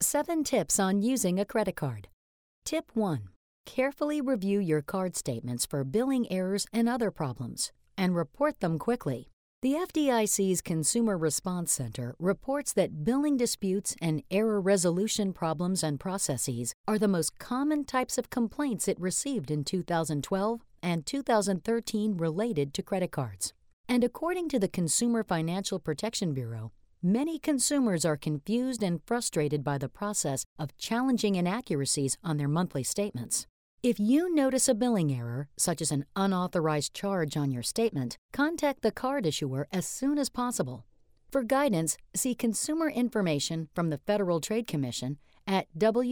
7 tips on using a credit card. Tip 1. Carefully review your card statements for billing errors and other problems, and report them quickly. The FDIC's Consumer Response Center reports that billing disputes and error resolution problems and processes are the most common types of complaints it received in 2012 and 2013 related to credit cards. And according to the Consumer Financial Protection Bureau, many consumers are confused and frustrated by the process of challenging inaccuracies on their monthly statements. If you notice a billing error, such as an unauthorized charge on your statement, contact the card issuer as soon as possible. For guidance, see consumer information from the Federal Trade Commission at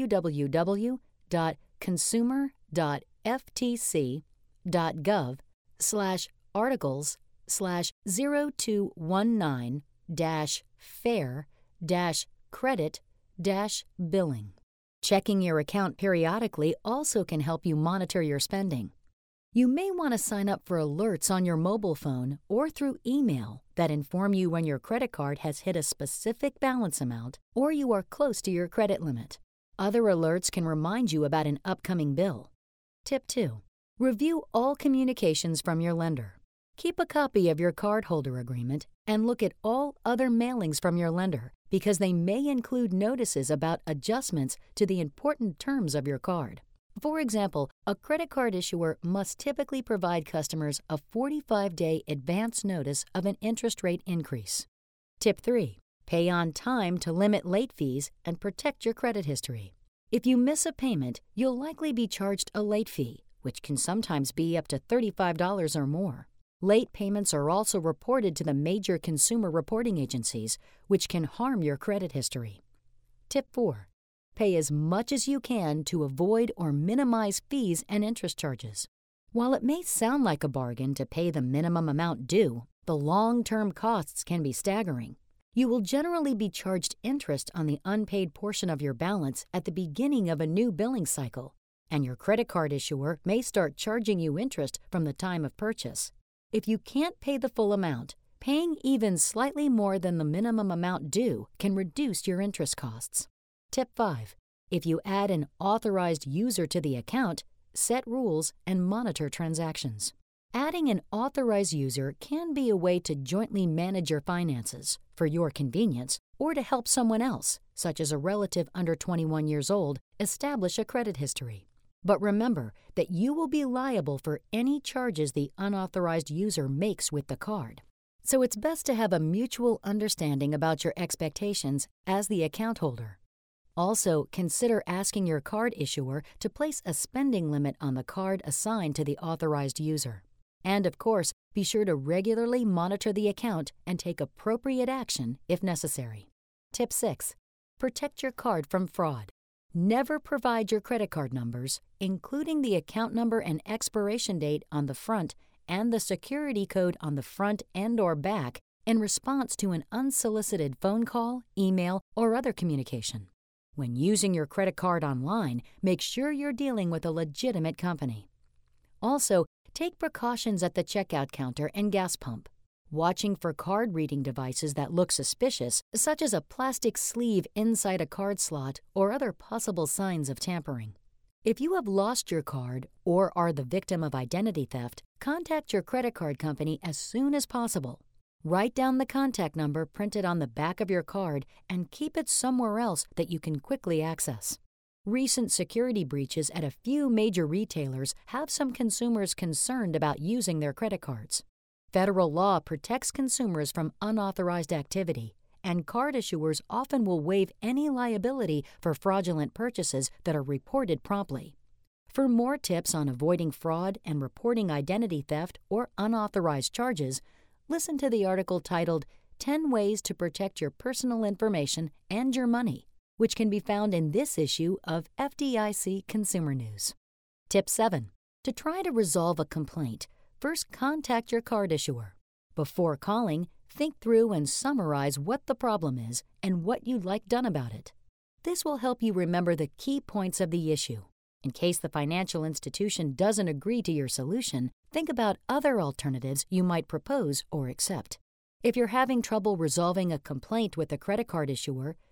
www.consumer.ftc.gov/articles/0219-fair-credit-billing. Checking your account periodically also can help you monitor your spending. You may want to sign up for alerts on your mobile phone or through email that inform you when your credit card has hit a specific balance amount or you are close to your credit limit. Other alerts can remind you about an upcoming bill. Tip 2. Review all communications from your lender. Keep a copy of your cardholder agreement and look at all other mailings from your lender because they may include notices about adjustments to the important terms of your card. For example, a credit card issuer must typically provide customers a 45-day advance notice of an interest rate increase. Tip 3. Pay on time to limit late fees and protect your credit history. If you miss a payment, you'll likely be charged a late fee, which can sometimes be up to $35 or more. Late payments are also reported to the major consumer reporting agencies, which can harm your credit history. Tip 4. Pay as much as you can to avoid or minimize fees and interest charges. While it may sound like a bargain to pay the minimum amount due, the long-term costs can be staggering. You will generally be charged interest on the unpaid portion of your balance at the beginning of a new billing cycle, and your credit card issuer may start charging you interest from the time of purchase. If you can't pay the full amount, paying even slightly more than the minimum amount due can reduce your interest costs. Tip 5. If you add an authorized user to the account, set rules and monitor transactions. Adding an authorized user can be a way to jointly manage your finances for your convenience or to help someone else, such as a relative under 21 years old, establish a credit history. But remember that you will be liable for any charges the unauthorized user makes with the card. So it's best to have a mutual understanding about your expectations as the account holder. Also, consider asking your card issuer to place a spending limit on the card assigned to the authorized user. And of course, be sure to regularly monitor the account and take appropriate action if necessary. Tip 6. Protect your card from fraud. Never provide your credit card numbers, including the account number and expiration date on the front and the security code on the front and/or back in response to an unsolicited phone call, email, or other communication. When using your credit card online, make sure you're dealing with a legitimate company. Also, take precautions at the checkout counter and gas pump. Watching for card reading devices that look suspicious, such as a plastic sleeve inside a card slot or other possible signs of tampering. If you have lost your card or are the victim of identity theft, contact your credit card company as soon as possible. Write down the contact number printed on the back of your card and keep it somewhere else that you can quickly access. Recent security breaches at a few major retailers have some consumers concerned about using their credit cards. Federal law protects consumers from unauthorized activity, and card issuers often will waive any liability for fraudulent purchases that are reported promptly. For more tips on avoiding fraud and reporting identity theft or unauthorized charges, listen to the article titled 10 Ways to Protect Your Personal Information and Your Money, which can be found in this issue of FDIC Consumer News. Tip 7. To try to resolve a complaint, first contact your card issuer. Before calling, think through and summarize what the problem is and what you'd like done about it. This will help you remember the key points of the issue. In case the financial institution doesn't agree to your solution, think about other alternatives you might propose or accept. If you're having trouble resolving a complaint with a credit card issuer,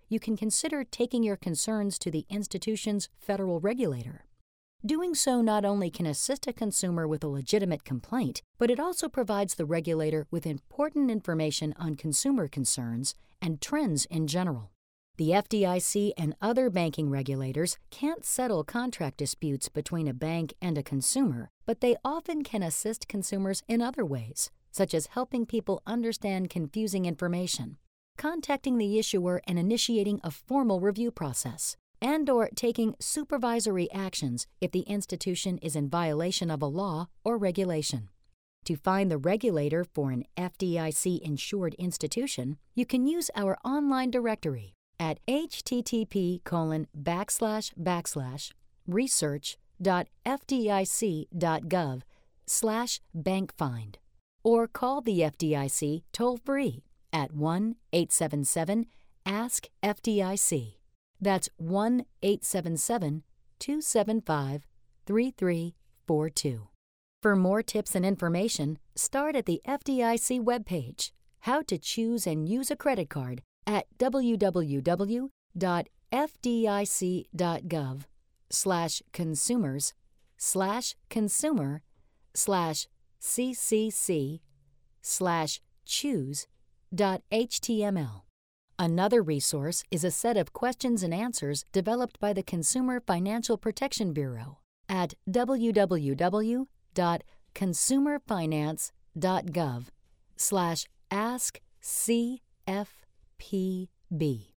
you can consider taking your concerns to the institution's federal regulator. Doing so not only can assist a consumer with a legitimate complaint, but it also provides the regulator with important information on consumer concerns and trends in general. The FDIC and other banking regulators can't settle contract disputes between a bank and a consumer, but they often can assist consumers in other ways, such as helping people understand confusing information, contacting the issuer and initiating a formal review process, and/or taking supervisory actions if the institution is in violation of a law or regulation. To find the regulator for an FDIC-insured institution, you can use our online directory at http://research.fdic.gov/bankfind, or call the FDIC toll-free at 1-877-ASK-FDIC. That's 1-877-275-3342. For more tips and information, start at the FDIC webpage, How to Choose and Use a Credit Card, at www.fdic.gov/consumers/consumer/cc/choose.html. Another resource is a set of questions and answers developed by the Consumer Financial Protection Bureau at www.consumerfinance.gov/askcfpb.